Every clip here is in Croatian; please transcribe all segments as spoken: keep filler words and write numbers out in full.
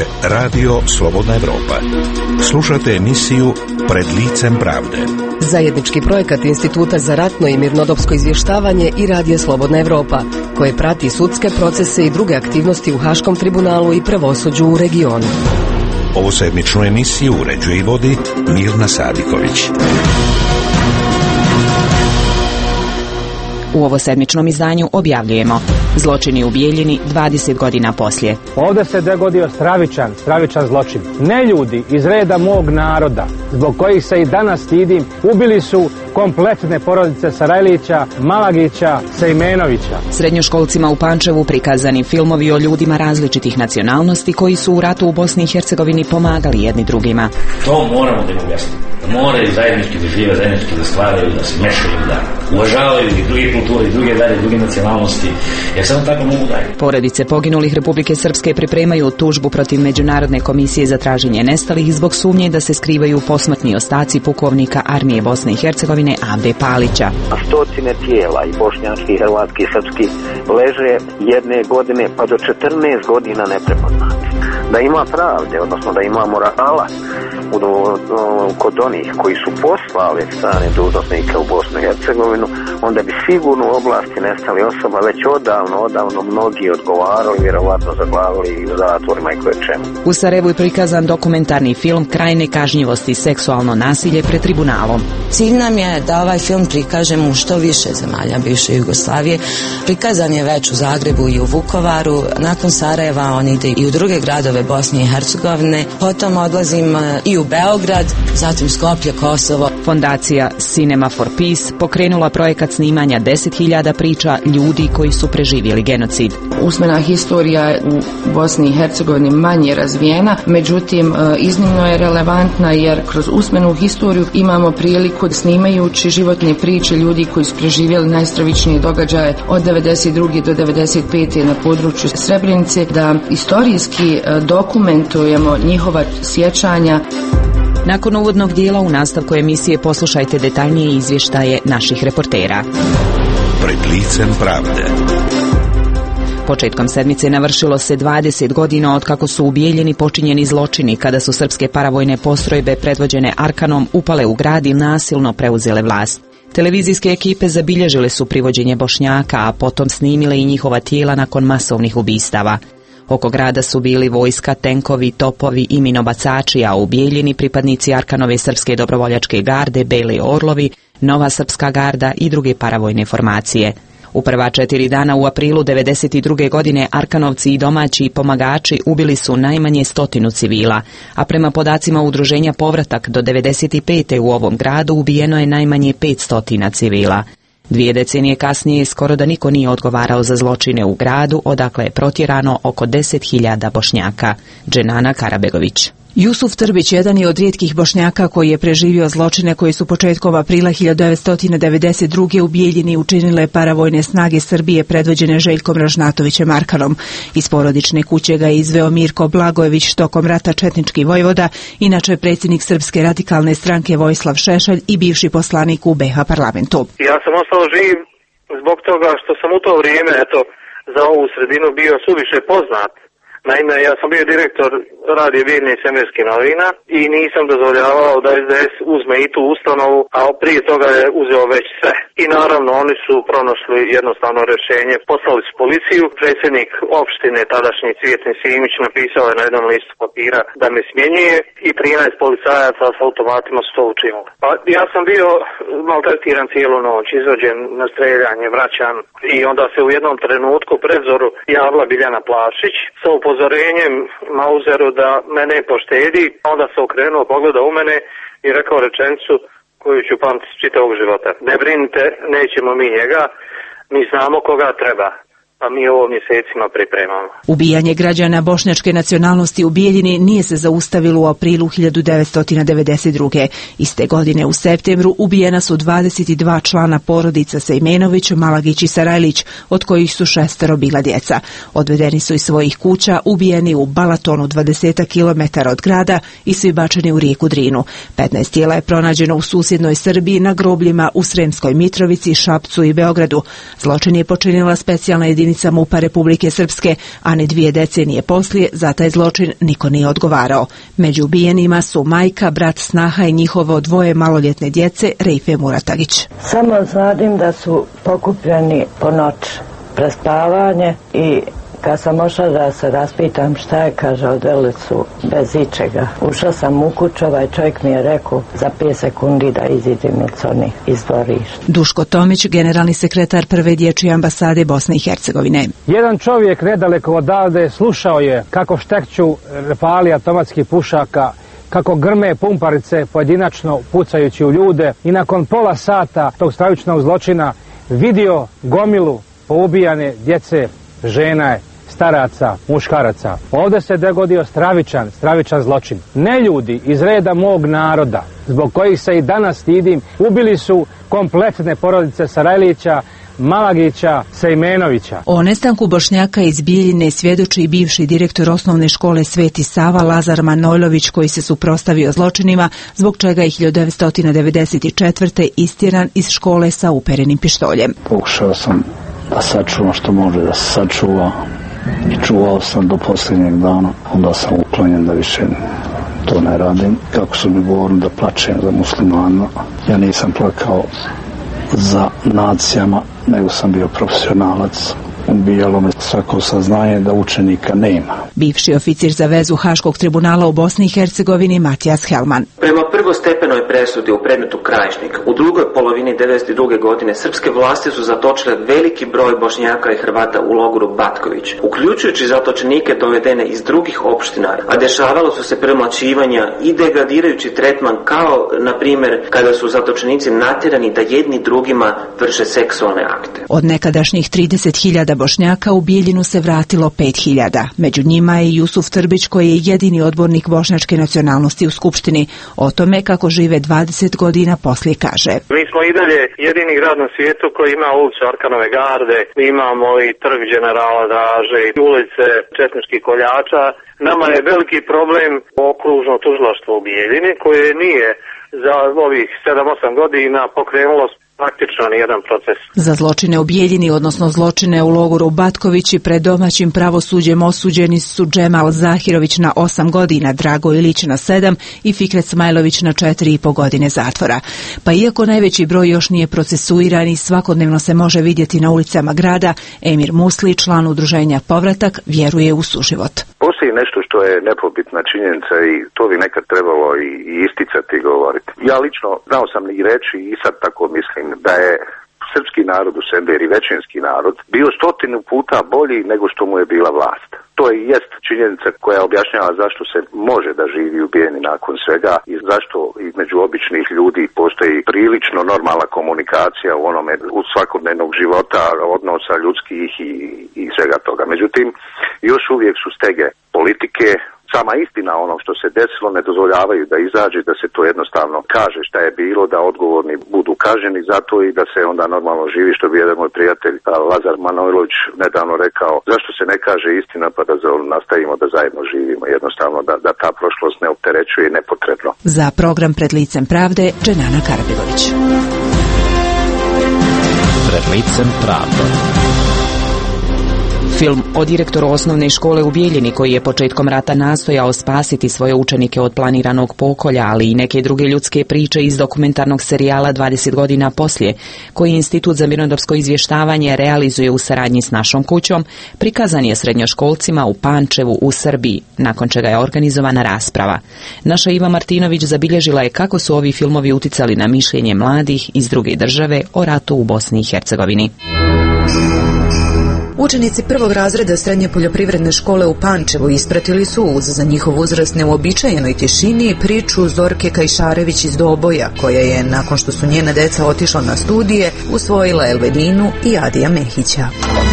Radio Slobodna Evropa. Slušate emisiju Pred licem pravde. Zajednički projekat Instituta za ratno i mirnodopsko izvještavanje i Radio Slobodna Evropa, koje prati sudske procese i druge aktivnosti u Haškom tribunalu i pravosuđu u regionu. Ovu sedmičnu emisiju uređuje i vodi Mirna Sadiković. U ovo sedmičnom izdanju objavljujemo zločini u Bijeljini dvadeset godina poslije. Ovdje se dogodio stravičan, stravičan zločin. Neljudi iz reda mog naroda, zbog kojih se i danas stidim, ubili su kompletne porodice Sarajlića, Malagića, Sejmenovića. Srednjoškolcima u Pančevu prikazani filmovi o ljudima različitih nacionalnosti koji su u ratu u Bosni i Hercegovini pomagali jedni drugima. To moramo da im objasnimo. Da moraju zajednički da žive, zajednički da stvaraju, da se mešaju, da uvažavaju i druge kulture, i druge dalje, druge nacionalnosti. Jer samo tako mogu dalje. Porodice poginulih Republike Srpske pripremaju tužbu protiv Međunarodne komisije za traženje nestalih zbog sumnje da se skrivaju posmrtni ostaci pukovnika armije Bosne i Hercegovine A B Palića. Stotine tijela i bošnjački, hrvatski i srpski leže jedne godine pa do četrnaest godina neprepoznati. Da ima pravde, odnosno da ima morala u, u, kod onih koji su poslali strane dužnosnike u Bosnu i Hercegovinu, onda bi sigurno u oblasti nestali osoba već odavno, odavno mnogi odgovarali, vjerovatno zaglavili i u zatvorima i koje čemu. U Sarajevu je prikazan dokumentarni film Kraj nekažnjivosti i seksualno nasilje pred tribunalom. Cilj nam je da ovaj film prikažemo u što više zemalja bivše Jugoslavije. Prikazan je već u Zagrebu i u Vukovaru. Nakon Sarajeva on ide i u druge gradove Bosne i Hercegovine. Potom odlazim i u Beograd, zatim Skoplje, Kosovo. Fondacija Cinema for Peace pokrenula projekat snimanja deset hiljada priča ljudi koji su preživjeli genocid. Usmena historija u Bosni i Hercegovini manje razvijena, međutim iznimno je relevantna jer kroz usmenu historiju imamo priliku snimajući životne priče ljudi koji su preživjeli najstravičnije događaje od devedeset druge do devedeset pete na području Srebrenice, da istorijski dokumentujemo njihova sjećanja. Nakon uvodnog dijela u nastavku emisije poslušajte detaljnije izvještaje naših reportera. Pred licem pravde. Početkom sedmice navršilo se dvadeset godina od kako su u Bijeljini počinjeni zločini kada su srpske paravojne postrojbe predvođene Arkanom upale u grad i nasilno preuzele vlast. Televizijske ekipe zabilježile su privođenje Bošnjaka, a potom snimile i njihova tijela nakon masovnih ubistava. Oko grada su bili vojska, tenkovi, topovi i minobacači, a u Bijeljini pripadnici Arkanove srpske dobrovoljačke garde, Beli orlovi, Nova srpska garda i druge paravojne formacije. U prva četiri dana u aprilu devedeset druge godine Arkanovci i domaći pomagači ubili su najmanje stotinu civila, a prema podacima udruženja Povratak do devedeset pete u ovom gradu ubijeno je najmanje petsto civila. Dvije decenije kasnije skoro da niko nije odgovarao za zločine u gradu, odakle je protjerano oko deset hiljada Bošnjaka. Dženana Karabegović. Jusuf Trbić jedan je od rijetkih Bošnjaka koji je preživio zločine koji su početkom aprila hiljadu devetsto devedeset druge u Bijeljini učinile paravojne snage Srbije predvođene Željkom Ražnatovićem Arkanom. Iz porodične kuće ga je izveo Mirko Blagojević, tokom rata četnički vojvoda, inače predsjednik Srpske radikalne stranke Vojislav Šešelj i bivši poslanik u B iH parlamentu. Ja sam ostao živ zbog toga što sam u to vrijeme, eto, za ovu sredinu bio suviše poznat. Naime, ja sam bio direktor Radio Bijeljine i Svemirskih novina i nisam dozvoljavao da S D S uzme i tu ustanovu, a prije toga je uzeo već sve. I naravno oni su pronašli jednostavno rješenje, poslali su policiju, predsjednik opštine tadašnji Cvjetni Simić napisao je na jednom listu papira da me smjenjuje i trinaest policajaca s automatima su to učinili. Pa ja sam bio maltretiran cijelu noć, izvođen na streljanje, vraćan i onda se u jednom trenutku predzoru javila Biljana Plavšić sa upozorenjem Mauzeru da mene poštedi, onda se okrenuo, pogleda u mene i rekao rečenicu koju ću pamtiti čitavog života. Ne brinite, nećemo mi njega, mi znamo koga treba. a mi ovo mjesecima pripremamo. Ubijanje građana bošnjačke nacionalnosti u Bijeljini nije se zaustavilo u aprilu hiljadu devetsto devedeset druge. Iste godine u septembru ubijena su dvadeset dva člana porodica Sejmenović, Malagić i Sarajlić, od kojih su šestero bila djeca. Odvedeni su iz svojih kuća, ubijeni u Balatonu dvadeset kilometara od grada i svi bačeni u rijeku Drinu. petnaest tijela je pronađeno u susjednoj Srbiji na grobljima u Sremskoj Mitrovici, Šapcu i Beogradu. Zločin je počinila specijalna jedinica jedinica MUP-a Republike Srpske, a ne dvije decenije poslije za taj zločin niko nije odgovarao. Među ubijenima su majka, brat, snaha i njihovo dvoje maloljetne djece, Rejfe Muratagić. Samo znadim da su pokupljeni po noć, prespavanje, i kad sam ošla da se raspitam šta je, kaže, odveli su bez ičega. Ušla sam u kuću, ovaj čovjek mi je rekao za pet sekundi da iziđem iz dvorišta. Duško Tomić, generalni sekretar prve dječje ambasade Bosne i Hercegovine. Jedan čovjek nedaleko odavde slušao je kako štekću rafali automatskih pušaka, kako grme pumparice pojedinačno pucajući u ljude, i nakon pola sata tog stravičnog zločina vidio gomilu poubijane djece, žena, staraca, muškaraca. Ovdje se dogodio stravičan, stravičan zločin. Neljudi iz reda mog naroda, zbog kojih se i danas stidim, ubili su kompletne porodice Sarajlića, Malagića, Sejmenovića. O nestanku Bošnjaka iz Bijeljine svjedoči i bivši direktor osnovne škole Sveti Sava Lazar Manojlović, koji se suprotstavio zločinima, zbog čega je hiljadu devetsto devedeset četvrte istjeran iz škole sa uperenim pištoljem. Pokušao sam da sačuvam što može da se sačuva i čuvao sam do posljednjeg dana. Onda sam uklonjen da više to ne radim. Kako su mi govorili da plačem za muslimanima, ja nisam plakao za nacijama, nego sam bio profesionalac. Ubijalo me svako saznanje da učenika nema. Bivši oficir za vezu Haškog tribunala u Bosni i Hercegovini Matijas Helman. Prema prvostepenoj presudi u predmetu Krajišnik, u drugoj polovini devedeset druge godine srpske vlasti su zatočile veliki broj Bošnjaka i Hrvata u logoru Batković, uključujući zatočenike dovedene iz drugih opština, a dešavalo su se premlaćivanja i degradirajući tretman, kao, na primjer, kada su zatočenici natjerani da jedni drugima vrše seksualne akte. Od nekadašnjih trideset hiljada Bošnjaka u Bijeljinu se vratilo pet hiljada. Među njima je Jusuf Trbić, koji je jedini odbornik bošnjačke nacionalnosti u Skupštini. O tome kako žive dvadeset godina poslije kaže. Mi smo i dalje jedini grad na svijetu koji ima ulicu Arkanove garde, imamo i trg generala Draže, i ulice četničkih koljača. Nama je veliki problem okružno tužilaštvo u Bijeljini, koje nije za ovih sedam osam godina pokrenulo praktično nijedan proces. Za zločine u Bijeljini, odnosno zločine u logoru Batkovići, pred domaćim pravosuđem osuđeni su Džemal Zahirović na osam godina, Drago Ilić na sedam i Fikret Smajlović na četiri i po godine zatvora. Pa iako najveći broj još nije procesuiran i svakodnevno se može vidjeti na ulicama grada, Emir Musli, član udruženja Povratak, vjeruje u suživot. Postoji nešto što je nepobitna činjenica i to bi nekad trebalo i, i isticati i govoriti. Ja lično znao sam i reći i sad tako mislim da je srpski narod u sebi i većinski narod bio stotinu puta bolji nego što mu je bila vlast. To je jest činjenica koja objašnjava zašto se može da živi u Bijeljini nakon svega i zašto između običnih ljudi postoji prilično normalna komunikacija u onome u svakodnevnog života, odnosa ljudskih i, i svega toga. Međutim, još uvijek su stege politike. Sama istina onog što se desilo ne dozvoljavaju da izađe, da se to jednostavno kaže šta je bilo, da odgovorni budu kažnjeni za to i da se onda normalno živi, što bi jedan moj prijatelj Lazar Manojlović nedavno rekao, zašto se ne kaže istina pa da nastavimo da zajedno živimo, jednostavno da, da ta prošlost ne opterećuje nepotrebno. Za program Pred licem pravde, Dženana Karabilović. Pred licem pravde. Film o direktoru osnovne škole u Bijeljini, koji je početkom rata nastojao spasiti svoje učenike od planiranog pokolja, ali i neke druge ljudske priče iz dokumentarnog serijala dvadeset godina poslije, koji Institut za mirnodopsko izvještavanje realizuje u saradnji s Našom kućom, prikazan je srednjoškolcima u Pančevu u Srbiji, nakon čega je organizovana rasprava. Naša Iva Martinović zabilježila je kako su ovi filmovi uticali na mišljenje mladih iz druge države o ratu u Bosni i Hercegovini. Učenici prvog razreda srednje poljoprivredne škole u Pančevu ispratili su uz za njihov uzrast neuobičajenoj tišini priču Zorke Kajšarević iz Doboja, koja je, nakon što su njena deca otišla na studije, usvojila Elvedinu i Adija Mehića.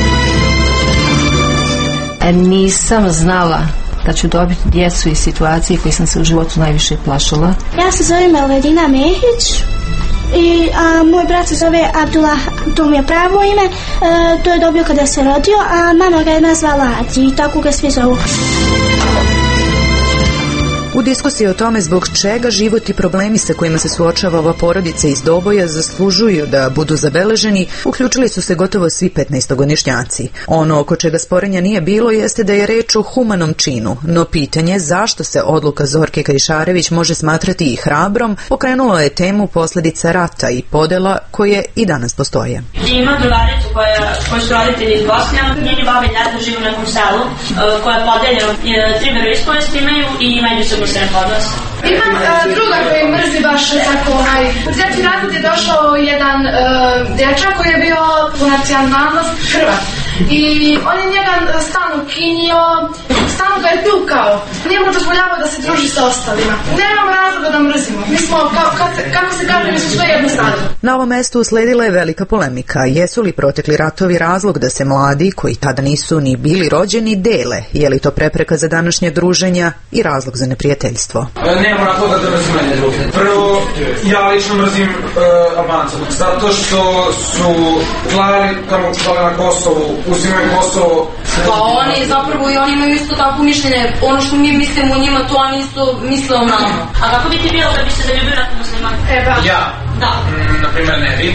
Nisam znala da ću dobiti djecu iz situacije koje sam se u životu najviše plašila. Ja se zovem Elvedina Mehić. I a, moj brat se zove Abdullah, to mi je pravo ime, e, to je dobio kada se rodio, a mama ga je nazvala Adi i tako ga svi zovu. U diskusiji o tome zbog čega život i problemi sa kojima se suočava ova porodica iz Doboja zaslužuju da budu zabeleženi, uključili su se gotovo svi petnaestogodišnjaci. Ono oko čega sporenja nije bilo jeste da je reč o humanom činu, no pitanje zašto se odluka Zorke Kajšarević može smatrati i hrabrom pokrenulo je temu posljedica rata i podela koje i danas postoje. Ima drugaricu koja, koji su roditelji iz Bosne, njeni baba i deda žive u nekom selu koja je podeljena, tri veroispovesti imaju i imaju se mušten odnos. Imam uh, druga koji mrzi baš tako onaj. U treći razred je došao jedan uh, dječak koji je bio po nacionalnost Hrvat. I on je njega stalno kinio, stalno ga je tukao. Nije mu dozvoljavao da se druži sa ostalima. Nemamo razloga da mrzimo. Mi smo, kao, kako se kaže, mi smo sve jednostavno. Na ovom mestu usledila je velika polemika. Jesu li protekli ratovi razlog da se mladi, koji tada nisu ni bili rođeni, dele? Je li to prepreka za današnje druženja i razlog za neprijateljstvo? Nemamo razloga da mrzim manje druge. Prvo, ja lično mrzim uh, Albanca. Zato što su klali tamo na Kosovu, uzimaju Kosovo. Pa oni zapravo i oni imaju isto tako mišljenje. Ono što mi mislimo o njima, to oni isto misle o nama. A kako bi ti bilo da bi se zaljubio na musliman? Eba. Ja? Da. Mm, naprimer ne bi.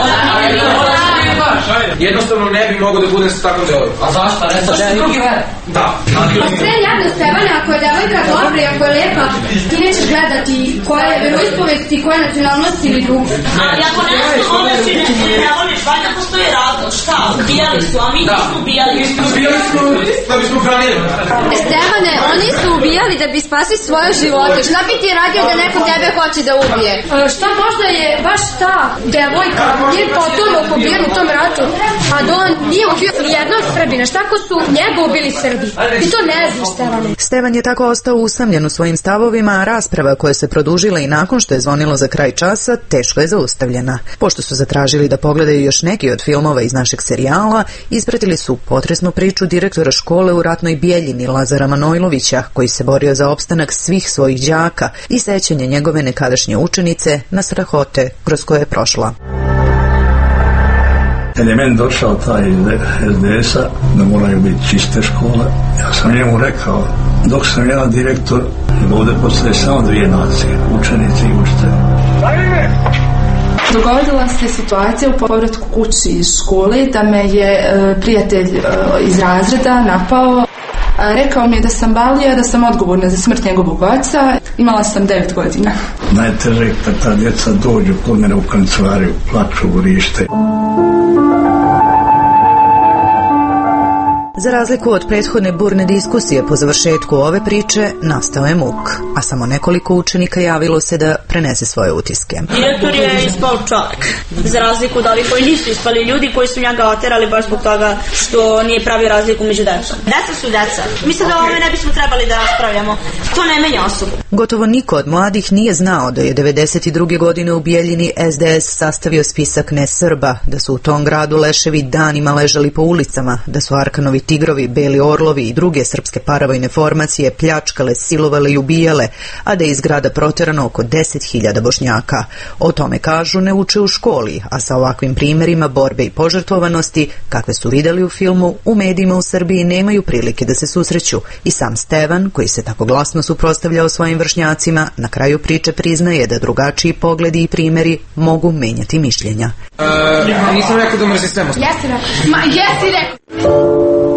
Jednostavno ne bi mogo da budem sa takvom djevojkom. A zašto? Ne, zašto je drugi ver? Da. Pa sve jadno Stevane, ako je devojka dobra i ako je lepa, ti nećeš gledati koja je veroispovesti, koja je nacionalnost ili drugu. Ali ako nešto onda si ne voliš, valjda postoji razlog. Šta? Ubijali su, a mi nismo ubijali. Nismo ubijali smo da bismo branili. Stevane, oni su ubijali da bi spasili svoje živote. Šta bi ti radio da neko tebe hoće da ubije? Šta možda je baš ta devojka nije potomak ubijen u tom ratu, a da on nije ubio nijednog Srbina. Šta ako su njega ubili Srbi? Ti to ne znaš, Stevane. Stevan je tako ostao usamljen u svojim stavovima, a rasprava koja se produžila i nakon što je zvonilo za kraj časa teško je zaustavljena. Pošto su zatražili da pogledaju još neki od filmova iz našeg serijala, ispratili su potresnu priču direktora škole u ratnoj Bijeljini Lazara Manojlovića, koji se borio za opstanak svih svojih đaka i sećanje njegove nekadašnje učenice na strahote kroz koje je prošla. Kad je meni došao taj iz es de es-a da moraju biti čiste škole, ja sam njemu rekao, dok sam jedan direktor, ovdje postoje samo dvije nacije, učenici i učitelji. Dogodila se situacija u povratku kući iz škole da me je e, prijatelj e, iz razreda napao. A, rekao mi je da sam balija, da sam odgovorna za smrt njegovog oca. Imala sam devet godina. Najteže je kad ta djeca dođu kod mene u kancelariju, plaču, vrište. Za razliku od prethodne burne diskusije po završetku ove priče, nastao je muk, a samo nekoliko učenika javilo se da prenese svoje utiske. Direktor je ispal čovjek, za razliku od ovih koji nisu ispali ljudi koji su njega oterali baš zbog toga što nije pravio razliku među decom. Deca su deca. Mislim da o ovome ne bismo trebali da raspravljamo. To ne menja osobu. Gotovo niko od mladih nije znao da je devedeset druge godine u Bijeljini es de es sastavio spisak ne Srba, da su u tom gradu leševi danima ležali po ulicama, da su Arkanovi tigrovi, beli orlovi i druge srpske paravojne formacije pljačkale, silovale i ubijale, a da je iz grada proterano oko deset hiljada Bošnjaka. O tome kažu ne uče u školi, a sa ovakvim primjerima borbe i požrtvovanosti, kakve su videli u filmu, u medijima u Srbiji nemaju prilike da se susreću. I sam Stevan, koji se tako glasno suprotstavljao svojim vršnjacima, na kraju priče priznaje da drugačiji pogledi i primjeri mogu menjati mišljenja. Uh, nisam rekao da mrzi svemo. Jesi rekao. Ma jesi rekao.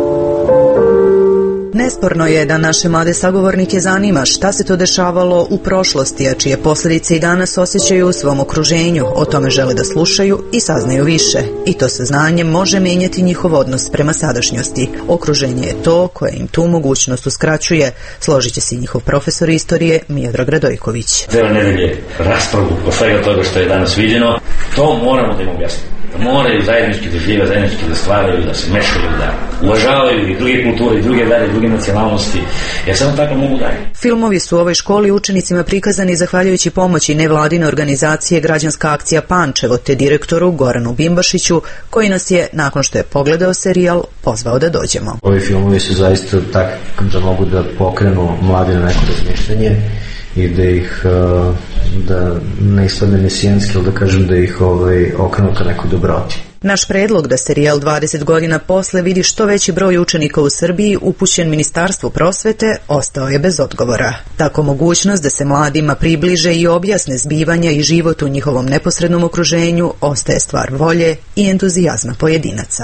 Nesporno je da naše mlade sagovornike zanima šta se to dešavalo u prošlosti, a čije posljedice i danas osjećaju u svom okruženju. O tome žele da slušaju i saznaju više. I to saznanje može menjati njihov odnos prema sadašnjosti. Okruženje je to koje im tu mogućnost uskraćuje. Složit će se njihov profesor istorije Miodrag Radojković. Treba nedelje raspravu o svega toga što je danas viđeno. To moramo da im objasnimo. Da moraju zajednički da žive, zajednički da stvaraju, da se mešaju, da uvažavaju i druge kulture, i druge vere, i druge nacionalnosti. Ja samo tako mogu dalje. Filmovi su u ovoj školi učenicima prikazani zahvaljujući pomoći nevladine organizacije Građanska akcija Pančevo te direktoru Goranu Bimbašiću, koji nas je, nakon što je pogledao serijal, pozvao da dođemo. Ovi filmovi su zaista tako da mogu da pokrenu mladi na neko razmišljanje i da ih, da ne ispadne mesijanski, ali da kažem da ih ovaj, okrenu ka nekoj dobroti. Naš predlog da serijal dvadeset godina posle vidi što veći broj učenika u Srbiji upućen Ministarstvu prosvete ostao je bez odgovora. Tako mogućnost da se mladima približe i objasne zbivanja i život u njihovom neposrednom okruženju ostaje stvar volje i entuzijazma pojedinaca.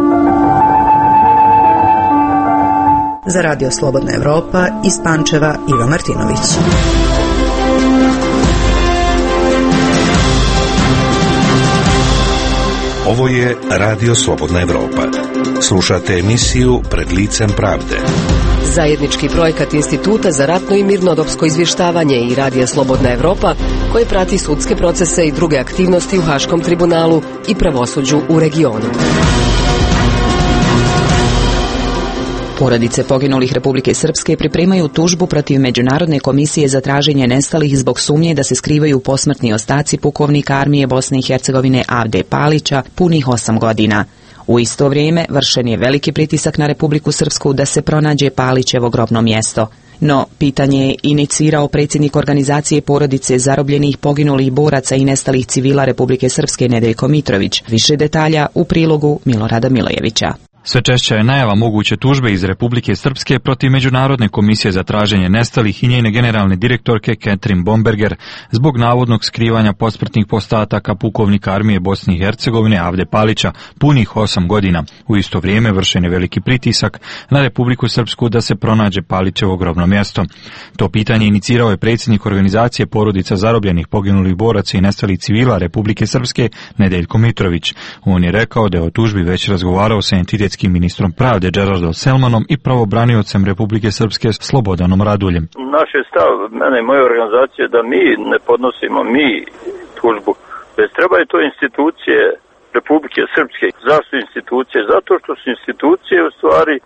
Za Radio Slobodna Evropa iz Pančeva Iva Martinović. Ovo je Radio Slobodna Evropa. Slušate emisiju Pred licem pravde. Zajednički projekat Instituta za ratno i mirnodopsko izvještavanje i Radija Slobodna Evropa, koji prati sudske procese i druge aktivnosti u Haškom tribunalu i pravosuđu u regionu. Porodice poginulih Republike Srpske pripremaju tužbu protiv Međunarodne komisije za traženje nestalih zbog sumnje da se skrivaju posmrtni ostaci pukovnika armije Bosne i Hercegovine Avde Palića punih osam godina. U isto vrijeme vršen je veliki pritisak na Republiku Srpsku da se pronađe Palićevo grobno mjesto. No, pitanje je inicirao predsjednik organizacije porodice zarobljenih, poginulih boraca i nestalih civila Republike Srpske Nedeljko Mitrović. Više detalja u prilogu Milorada Milojevića. Sve češća je najava moguće tužbe iz Republike Srpske protiv Međunarodne komisije za traženje nestalih i njene generalne direktorke Catherine Bomberger zbog navodnog skrivanja posmrtnih ostataka pukovnika armije Bosne i Hercegovine Avde Palića punih osam godina. U isto vrijeme vršen je veliki pritisak na Republiku Srpsku da se pronađe Palićevo grobno mjesto. To pitanje inicirao je predsjednik organizacije porodica zarobljenih, poginulih boraca i nestalih civila Republike Srpske Nedeljko Mitrović. On je rekao da je o tužbi već razgovarao sa entitetskim ministrom pravde Gerardom Selmanom i pravobranioцем Republike Srpske Slobodanom Raduljem. Naš je stav, mene i moje organizacije, da mi ne podnosimo mi tužbu, već trebaju to institucije Republike Srpske. Zašto institucije? Zato što su institucije u stvari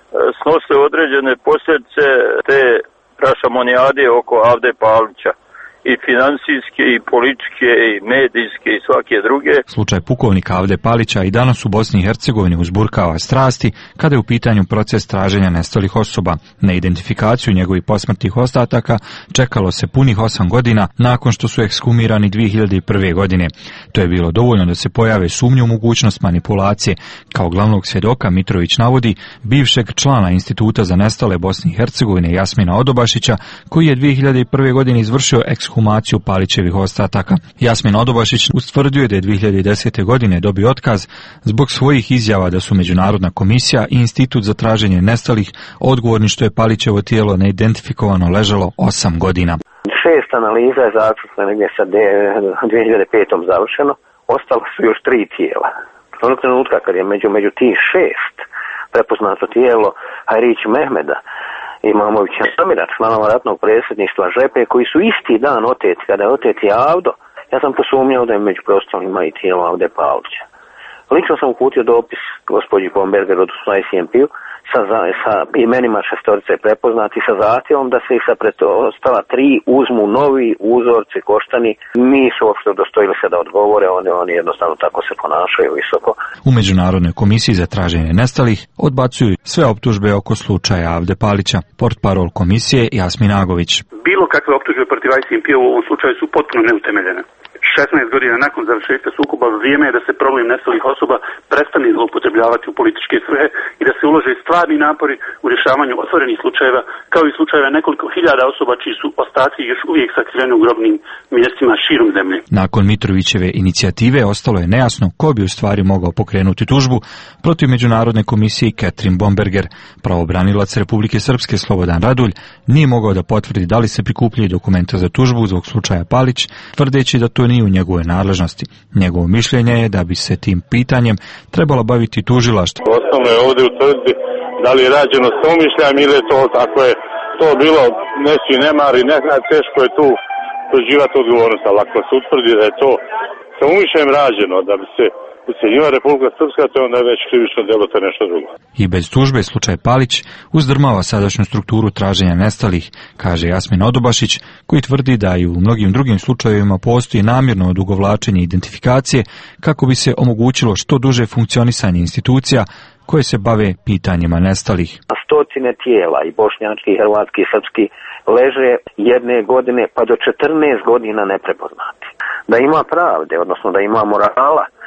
snose određene posljedice te rašamonijade oko Avde Palića. I finansijske, i političke, i medijske, i svake druge. Slučaj pukovnika Avde Palića i danas u Bosni i Hercegovini uzburkava strasti kada je u pitanju proces traženja nestalih osoba. Na identifikaciju njegovih posmrtnih ostataka čekalo se punih osam godina nakon što su ekshumirani dvije hiljade prve. godine. To je bilo dovoljno da se pojave sumnje u mogućnost manipulacije. Kao glavnog svjedoka Mitrović navodi bivšeg člana Instituta za nestale Bosne i Hercegovine Jasmina Odobašića, koji je dvije hiljade prve. godine izvršio ekshumaciju Palićevih ostataka. Jasmin Odobašić ustvrdio je da je dvije hiljade desete. godine dobio otkaz zbog svojih izjava da su Međunarodna komisija i Institut za traženje nestalih odgovorni što je Palićevo tijelo neidentifikovano ležalo osam godina. Šest analiza je zaključno negdje sa dvije hiljade pete. završeno, ostalo su još tri tijela. Onog trenutka kad je među, među tih šest prepoznato tijelo Hajrić Mehmeda, imamo Čamira, članova ratnog predsjedništva Žepe, koji su isti dan oteti, kada je oteti Avdo, ja sam posumnjao da je među prostorima i tijelo Avde Palića. Lično sam uputio dopis gospođi Bomberger, odnosno I C M P-u, sa, sa imenima šestorice prepoznati, sa zahtjevom da se i sa preostala tri uzmu novi uzorci koštani. Nisu uopšte dostojili se da odgovore, oni, oni jednostavno tako se ponašaju visoko. U Međunarodnoj komisiji za traženje nestalih odbacuju sve optužbe oko slučaja Avde Palića. Portparol komisije Jasmin Agović. Bilo kakve optužbe protiv I C M P-a u ovom slučaju su potpuno neutemeljene. šesnaest godina nakon završetka sukoba vrijeme je da se problem nestalih osoba prestane zloupotrebljavati u političke svrhe i da se ulože stvarni napori u rješavanju otvorenih slučajeva, kao i slučajeva nekoliko hiljada osoba čiji su ostaci još uvijek sakriveni u grobnim mjestima širom zemlje. Nakon Mitrovićeve inicijative ostalo je nejasno ko bi u stvari mogao pokrenuti tužbu protiv Međunarodne komisije Catherine Bomberger. Pravobranilac Republike Srpske Slobodan Radulj nije mogao da potvrdi da li se prikupljaju dokumenta za tužbu zbog slučaja Palić, tvrdeći da to nije u njegove nadležnosti. Njegovo mišljenje je da bi se tim pitanjem trebalo baviti tužilaštvo. Osnovno je ovdje utvrditi da li je rađeno s umišljajem ili je to, ako je to bilo nečiji nemar i ne zna, teško je tu doživati odgovornost, ali ako se utvrdi da je to sa umišljajem rađeno, da bi se ucjenjiva Republika Srpska, to je onda već krivično djelo, to je nešto drugo. I bez tužbe slučaj Palić uzdrmava sadašnju strukturu traženja nestalih, kaže Jasmin Odobašić, koji tvrdi da i u mnogim drugim slučajevima postoji namjerno odugovlačenje identifikacije kako bi se omogućilo što duže funkcionisanje institucija koje se bave pitanjima nestalih. Stotine tijela i bošnjački, hrvatski, srpski leže jedne godine pa do četrnaest godina neprepoznati. Da ima pravde, odnosno da ima morala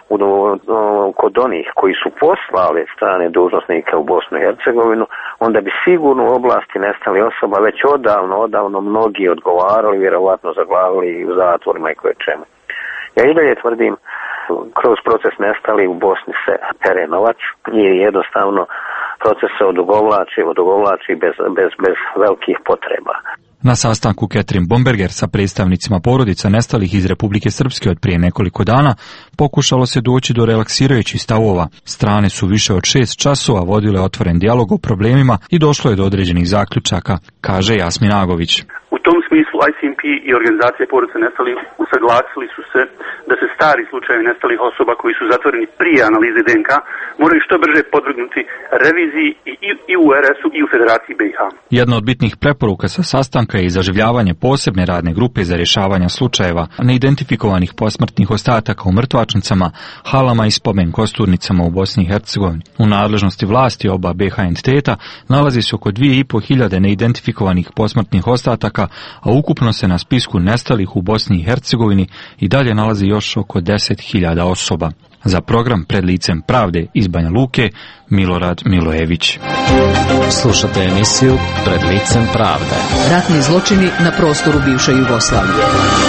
u, o, kod onih koji su poslali strane dužnosnike u Bosnu i Hercegovinu, onda bi sigurno u oblasti nestali osoba već odavno, odavno mnogi odgovarali, vjerovatno zaglavili u zatvorima i koje čemu. Ja i dalje tvrdim, kroz proces nestali u Bosni se pere novac i jednostavno proces se odugovlači, odugovlači bez, bez, bez velikih potreba. Na sastanku Catherine Bomberger sa predstavnicima porodica nestalih iz Republike Srpske od prije nekoliko dana pokušalo se doći do relaksirajućih stavova. Strane su više od šest časova vodile otvoren dijalog o problemima i došlo je do određenih zaključaka, kaže Jasmin Agović. U tom smislu I C M P i organizacije porodice nestalih usaglasili su se da se stari slučajevi nestalih osoba koji su zatvoreni prije analize D N K moraju što brže podvrgnuti reviziji i, i u R S-u i u Federaciji B i H. Jedna od bitnih preporuka sa sastanka je i zaživljavanje posebne radne grupe za rješavanje slučajeva neidentifikovanih posmrtnih ostataka u mrtvačnicama, halama i spomen kosturnicama u Bosni i Hercegovini. U nadležnosti vlasti oba B H entiteta nalazi se oko dvije i pol hiljade neidentifikovanih posmrtnih ostataka, a ukupno se na spisku nestalih u Bosni i Hercegovini i dalje nalazi još oko deset hiljada osoba. Za program Pred licem pravde iz Banja Luke, Milorad Milojević. Slušate emisiju Pred licem pravde. Ratni zločini na prostoru bivše Jugoslavije.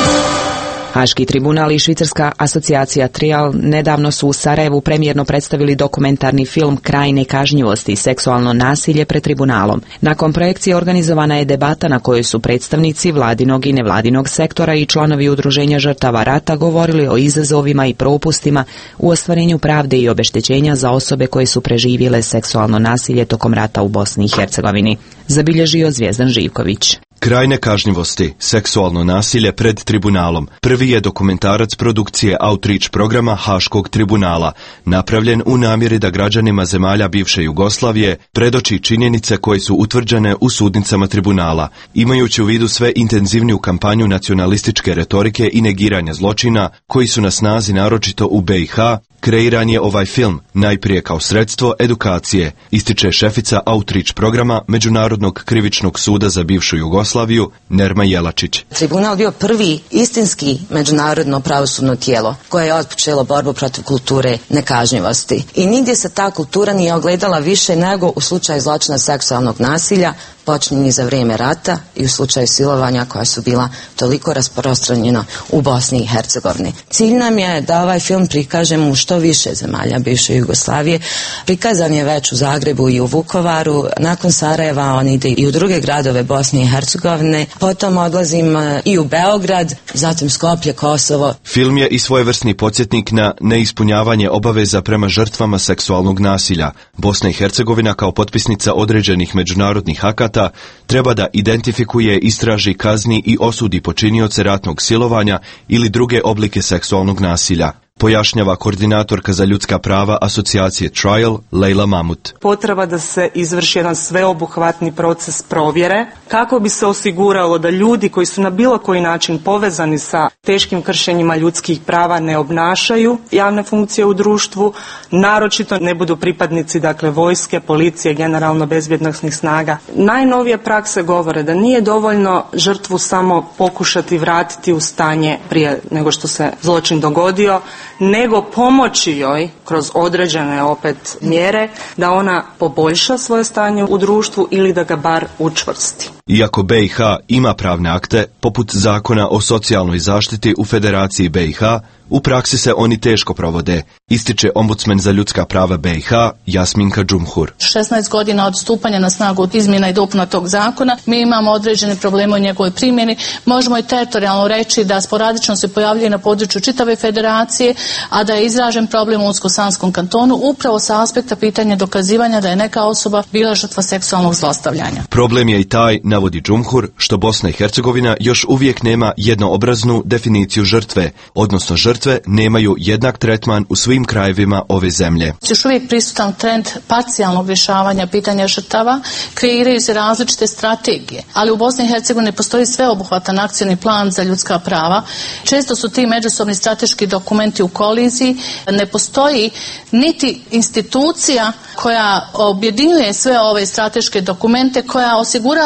Haški tribunal i švicarska asocijacija Trial nedavno su u Sarajevu premijerno predstavili dokumentarni film Kraj nekažnjivosti, seksualno nasilje pred tribunalom. Nakon projekcije organizovana je debata na kojoj su predstavnici vladinog i nevladinog sektora i članovi udruženja žrtava rata govorili o izazovima i propustima u ostvarenju pravde i obeštećenja za osobe koje su preživjele seksualno nasilje tokom rata u Bosni i Hercegovini, zabilježio Zvijezdan Živković. Kraj nekažnjivosti, seksualno nasilje pred tribunalom. Prvi je dokumentarac produkcije Outreach programa Haškog tribunala, napravljen u namjeri da građanima zemalja bivše Jugoslavije predoči činjenice koje su utvrđene u sudnicama tribunala, imajući u vidu sve intenzivniju kampanju nacionalističke retorike i negiranja zločina koji su na snazi naročito u B i H. Kreiran je ovaj film najprije kao sredstvo edukacije, ističe šefica Outreach programa Međunarodnog krivičnog suda za bivšu Jugoslaviju Nerma Jelačić. Tribunal bio prvi istinski međunarodno pravosudno tijelo koje je otpočelo borbu protiv kulture nekažnjivosti. I nigdje se ta kultura nije ogledala više nego u slučaju zločina seksualnog nasilja počinjeni za vrijeme rata i u slučaju silovanja koja su bila toliko rasprostranjena u Bosni i Hercegovini. Cilj nam je da ovaj film prikažemo u što više zemalja bivše Jugoslavije. Prikazan je već u Zagrebu i u Vukovaru. Nakon Sarajeva on ide i u druge gradove Bosne i Hercegovine. Potom odlazim i u Beograd, zatim Skoplje, Kosovo. Film je i svojevrsni podsjetnik na neispunjavanje obaveza prema žrtvama seksualnog nasilja. Bosna i Hercegovina kao potpisnica određenih međunarodnih akata treba da identifikuje, istraži, kazni i osudi počinioce ratnog silovanja ili druge oblike seksualnog nasilja, pojašnjava koordinatorka za ljudska prava asocijacije Trial, Lejla Mamut. Potreba da se izvrši jedan sveobuhvatni proces provjere kako bi se osiguralo da ljudi koji su na bilo koji način povezani sa teškim kršenjima ljudskih prava ne obnašaju javne funkcije u društvu, naročito ne budu pripadnici dakle vojske, policije, generalno bezbjednosnih snaga. Najnovije prakse govore da nije dovoljno žrtvu samo pokušati vratiti u stanje prije nego što se zločin dogodio, nego pomoći joj kroz određene opet mjere da ona poboljša svoje stanje u društvu ili da ga bar učvrsti. Iako B i H ima pravne akte, poput zakona o socijalnoj zaštiti u Federaciji B i H, u praksi se oni teško provode, ističe ombudsman za ljudska prava B i H Jasminka Džumhur. šesnaest godina od stupanja na snagu izmjena i dopuna tog zakona, mi imamo određene probleme u njegovoj primjeni. Možemo i teritorijalno reći da sporadično se pojavljuje na području čitave federacije, a da je izražen problem u Unsko-Sanskom kantonu upravo sa aspekta pitanja dokazivanja da je neka osoba bila žrtva seksualnog zlostavljanja. Problem je i taj, navodi Džumhur, što Bosna i Hercegovina još uvijek nema jednoobraznu definiciju žrtve, odnosno žrtve nemaju jednak tretman u svim krajevima ove zemlje. Još uvijek prisutan trend parcijalnog rješavanja pitanja žrtava, kreiraju se različite strategije, ali u Bosni i Hercegovini postoji sveobuhvatan akcijni plan za ljudska prava. Često su ti međusobni strateški dokumenti u koliziji, ne postoji niti institucija koja objedinjuje sve ove strateške dokumente, koja osigurava da su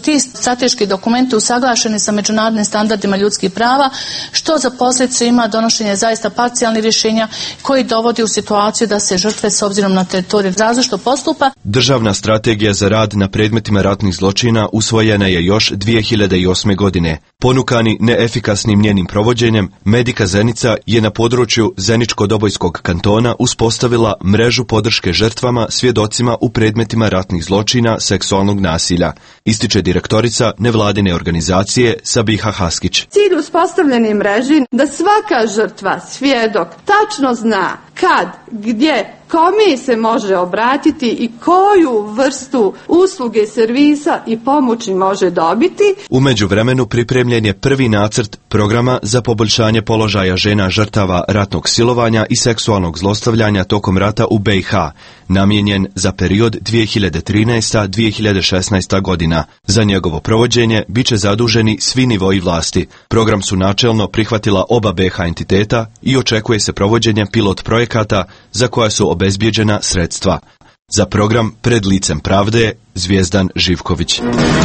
ti strateški dokumenti usaglašeni sa međunarodnim standardima ljudskih prava, što za posljedicu ima donošenje zaista parcijalnih rješenja koji dovodi u situaciju da se žrtve s obzirom na teritorij različito postupa. Državna strategija za rad na predmetima ratnih zločina usvojena je još dvije hiljade osme. godine. Ponukani neefikasnim njenim provođenjem, Medika Zenica je na području Zeničko-Dobojskog kantona uspostavila mrežu podrške žrtvama, svjedocima u predmetima ratnih zločina, seksualnog nasilja, ističe direktorica nevladine organizacije Sabiha Haskić. Cilj uspostavljene mreži da svaka žrtva, svjedok, tačno zna kad, gdje, kome se može obratiti i koju vrstu usluge, servisa i pomoći može dobiti. U međuvremenu pripremljen je prvi nacrt programa za poboljšanje položaja žena žrtava ratnog silovanja i seksualnog zlostavljanja tokom rata u B i H, namijenjen za period dvije hiljade trinaesta do dvije hiljade šesnaesta. godina. Za njegovo provođenje bit će zaduženi svi nivoji vlasti. Program su načelno prihvatila oba B i H entiteta i očekuje se provođenje pilot projekata za koja su obezbijeđena sredstva. Za program Pred licem pravde, Zvijezdan Živković.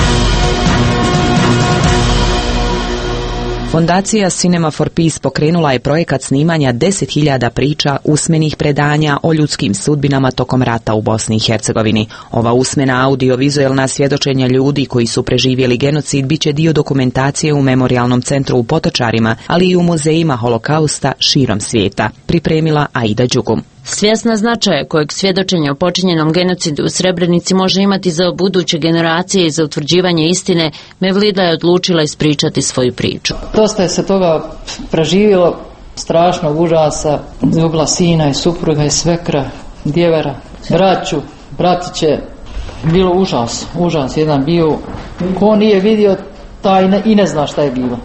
Fondacija Cinema for Peace pokrenula je projekat snimanja deset hiljada priča usmenih predanja o ljudskim sudbinama tokom rata u Bosni i Hercegovini. Ova usmena audiovizualna svjedočenja ljudi koji su preživjeli genocid bit će dio dokumentacije u Memorijalnom centru u Potočarima, ali i u muzejima holokausta širom svijeta, pripremila Aida Đugum. Svjesna značaja kojeg svjedočenje o počinjenom genocidu u Srebrenici može imati za buduće generacije i za utvrđivanje istine, Mevlida je odlučila ispričati svoju priču. Dosta je se toga preživjelo, strašnog užasa, ljubila sina i supruga i svekra, djevera, braću, bratiće, bilo užas, užas jedan bio, ko nije vidio taj ne, i ne zna šta je bilo.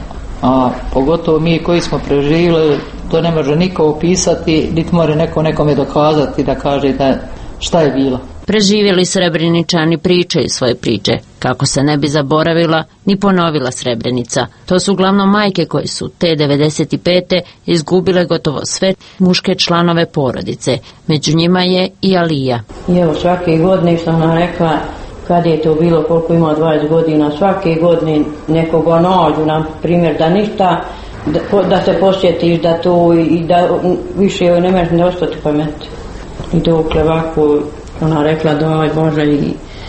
A pogotovo mi koji smo preživjeli, to ne može niko opisati, niti može neko nekome dokazati da kaže da šta je bilo. Preživjeli Srebreničani pričaju svoje priče, kako se ne bi zaboravila ni ponovila Srebrenica. To su uglavnom majke koje su te devedeset pete izgubile gotovo sve muške članove porodice. Među njima je i Alija. I evo svake godine što ona rekla, kad je to bilo, koliko ima dvadeset godina, svake godine nekoga nađu nam primjer da ništa, da, da se posjetiš da to i da više ne možeš ne ostati pameti. I dokle ovako ona rekla da Bože i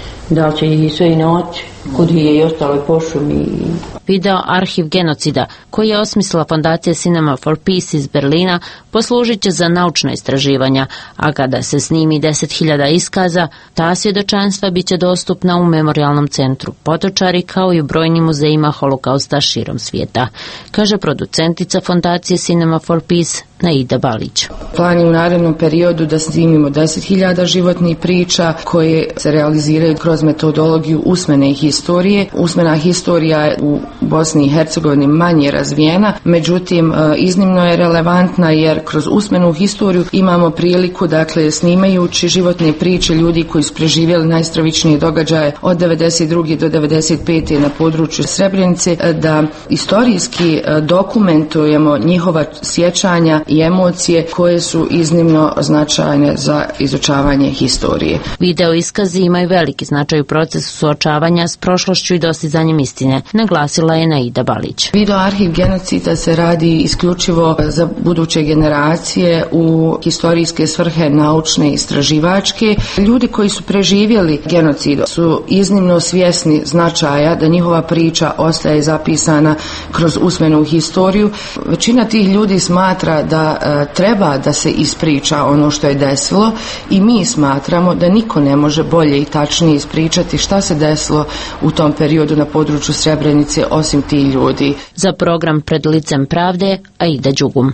da će ih sve i naći, kud je i ostalo i po šumi. Video arhiv genocida, koji je osmislila fondacija Cinema for Peace iz Berlina, poslužit će za naučna istraživanja, a kada se snimi deset hiljada iskaza, ta svjedočanstva bit će dostupna u Memorijalnom centru Potočari kao i u brojnim muzejima holokausta širom svijeta, kaže producentica fondacije Cinema for Peace Naida Balić. Plan je u narednom periodu da snimimo deset hiljada životnih priča koje se realiziraju kroz metodologiju usmene historije. Usmena historija je u Bosni i Hercegovini manje razvijena, međutim iznimno je relevantna jer kroz usmenu historiju imamo priliku, dakle snimajući životne priče ljudi koji su preživjeli najstravičnije događaje od devedeset druge do devedeset pete na području Srebrenice, da istorijski dokumentujemo njihova sjećanja i emocije koje su iznimno značajne za izučavanje historije. Video iskazi imaju veliki značaj u procesu suočavanja s prošlošću i dostizanjem istine, naglasila je Naida Balić. Video arhiv genocida se radi isključivo za buduće generacije u historijske svrhe, naučne i istraživačke. Ljudi koji su preživjeli genocid su iznimno svjesni značaja da njihova priča ostaje zapisana kroz usmenu historiju. Većina tih ljudi smatra da e, treba da se ispriča ono što je desilo i mi smatramo da niko ne može bolje i tačnije ispričati šta se desilo u tom periodu na području Srebrenice osim ti ljudi. Za program Pred licem pravde, Aida Đugum.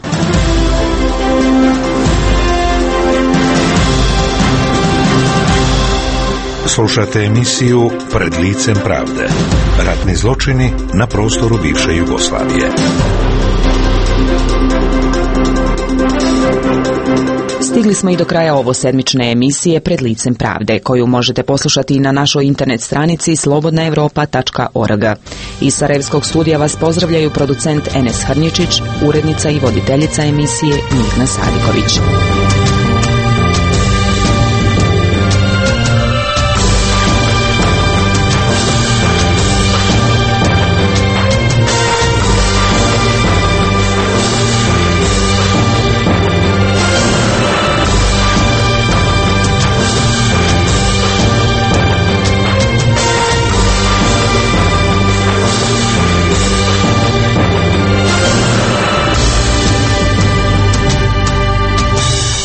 Slušate emisiju Pred licem pravde. Ratni zločini na prostoru bivše Jugoslavije. Stigli smo i do kraja ovo sedmične emisije Pred licem pravde, koju možete poslušati na našoj internet stranici slobodna europa tačka org. Iz Sarajevskog studija vas pozdravljaju producent Enes Hrnjičić, urednica i voditeljica emisije Mirna Sadiković.